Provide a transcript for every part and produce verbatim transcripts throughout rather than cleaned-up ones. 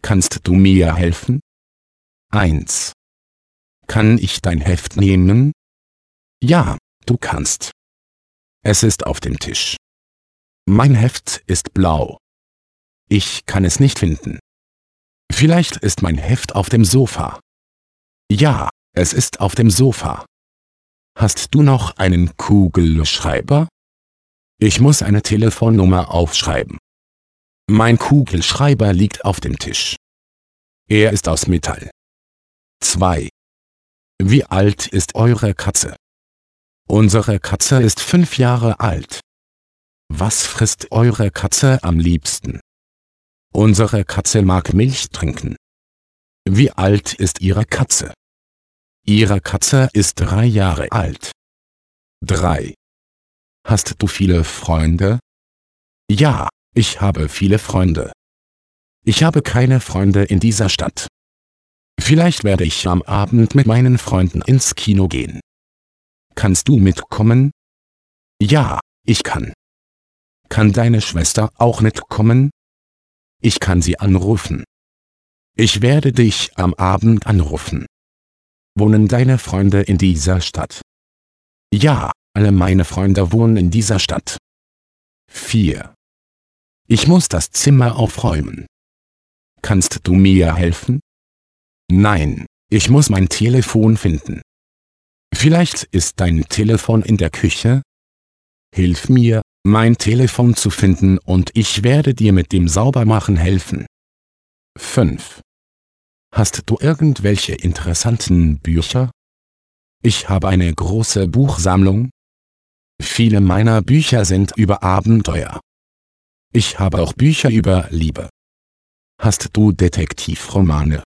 Kannst du mir helfen? eins. Kann ich dein Heft nehmen? Ja, du kannst. Es ist auf dem Tisch. Mein Heft ist blau. Ich kann es nicht finden. Vielleicht ist mein Heft auf dem Sofa. Ja, es ist auf dem Sofa. Hast du noch einen Kugelschreiber? Ich muss eine Telefonnummer aufschreiben. Mein Kugelschreiber liegt auf dem Tisch. Er ist aus Metall. zwei. Wie alt ist eure Katze? Unsere Katze ist fünf Jahre alt. Was frisst eure Katze am liebsten? Unsere Katze mag Milch trinken. Wie alt ist ihre Katze? Ihre Katze ist drei Jahre alt. drei. Hast du viele Freunde? Ja, ich habe viele Freunde. Ich habe keine Freunde in dieser Stadt. Vielleicht werde ich am Abend mit meinen Freunden ins Kino gehen. Kannst du mitkommen? Ja, ich kann. Kann deine Schwester auch mitkommen? Ich kann sie anrufen. Ich werde dich am Abend anrufen. Wohnen deine Freunde in dieser Stadt? Ja, alle meine Freunde wohnen in dieser Stadt. vier. Ich muss das Zimmer aufräumen. Kannst du mir helfen? Nein, ich muss mein Telefon finden. Vielleicht ist dein Telefon in der Küche? Hilf mir, mein Telefon zu finden und ich werde dir mit dem Saubermachen helfen. fünf. Hast du irgendwelche interessanten Bücher? Ich habe eine große Buchsammlung. Viele meiner Bücher sind über Abenteuer. Ich habe auch Bücher über Liebe. Hast du Detektivromane?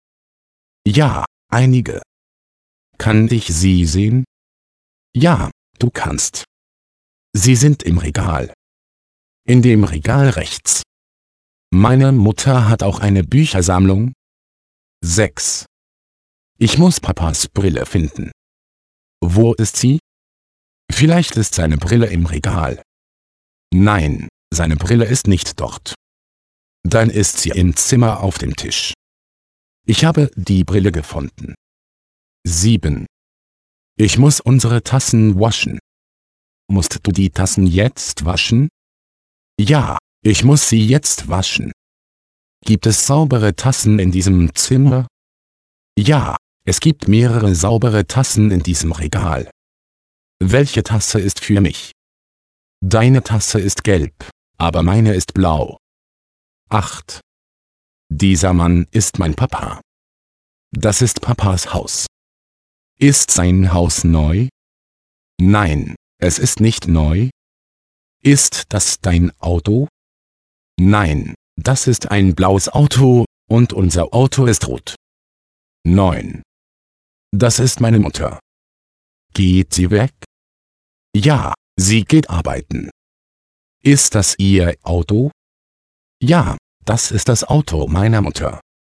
Ja, einige. Kann ich sie sehen? Ja, du kannst. Sie sind im Regal. In dem Regal rechts. Meine Mutter hat auch eine Büchersammlung. sechs. Ich muss Papas Brille finden. Wo ist sie? Vielleicht ist seine Brille im Regal. Nein, seine Brille ist nicht dort. Dann ist sie im Zimmer auf dem Tisch. Ich habe die Brille gefunden. sieben. Ich muss unsere Tassen waschen. Musst du die Tassen jetzt waschen? Ja, ich muss sie jetzt waschen. Gibt es saubere Tassen in diesem Zimmer? Ja, es gibt mehrere saubere Tassen in diesem Regal. Welche Tasse ist für mich? Deine Tasse ist gelb, aber meine ist blau. acht. Dieser Mann ist mein Papa. Das ist Papas Haus. Ist sein Haus neu? Nein, es ist nicht neu. Ist das dein Auto? Nein, das ist ein blaues Auto, und unser Auto ist rot. neun. Das ist meine Mutter. Geht sie weg? Ja, sie geht arbeiten. Ist das ihr Auto? Ja, das ist das Auto meiner Mutter.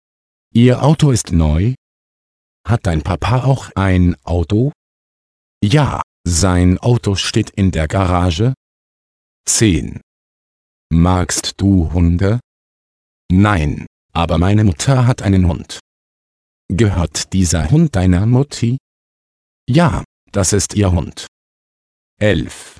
Ihr Auto ist neu? Hat dein Papa auch ein Auto? Ja, sein Auto steht in der Garage. zehn. Magst du Hunde? Nein, aber meine Mutter hat einen Hund. Gehört dieser Hund deiner Mutti? Ja, das ist ihr Hund. elf.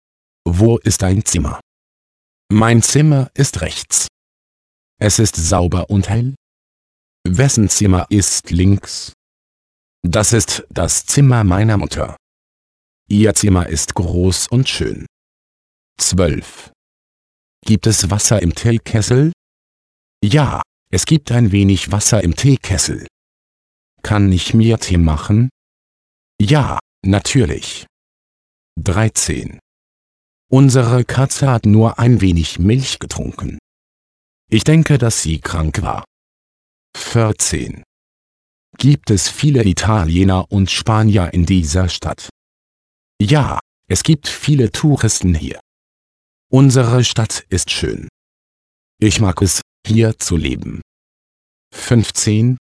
Wo ist dein Zimmer? Mein Zimmer ist rechts. Es ist sauber und hell. Wessen Zimmer ist links? Das ist das Zimmer meiner Mutter. Ihr Zimmer ist groß und schön. zwölf. Gibt es Wasser im Teekessel? Ja, es gibt ein wenig Wasser im Teekessel. Kann ich mir Tee machen? Ja, natürlich. dreizehn. Unsere Katze hat nur ein wenig Milch getrunken. Ich denke, dass sie krank war. vierzehn. Gibt es viele Italiener und Spanier in dieser Stadt? Ja, es gibt viele Touristen hier. Unsere Stadt ist schön. Ich mag es, hier zu leben. fünfzehn.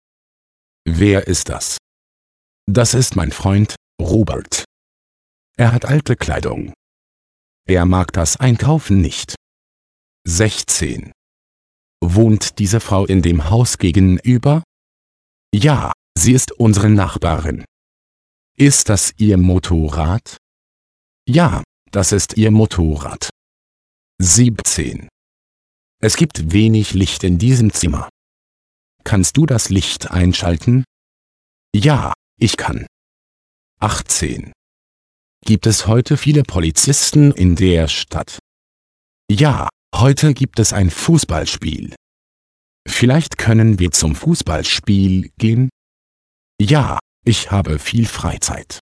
Wer ist das? Das ist mein Freund, Robert. Er hat alte Kleidung. Er mag das Einkaufen nicht. sechzehn. Wohnt diese Frau in dem Haus gegenüber? Ja, sie ist unsere Nachbarin. Ist das Ihr Motorrad? Ja, das ist Ihr Motorrad. siebzehn. Es gibt wenig Licht in diesem Zimmer. Kannst du das Licht einschalten? Ja, ich kann. achtzehn. Gibt es heute viele Polizisten in der Stadt? Ja, heute gibt es ein Fußballspiel. Vielleicht können wir zum Fußballspiel gehen? Ja, ich habe viel Freizeit.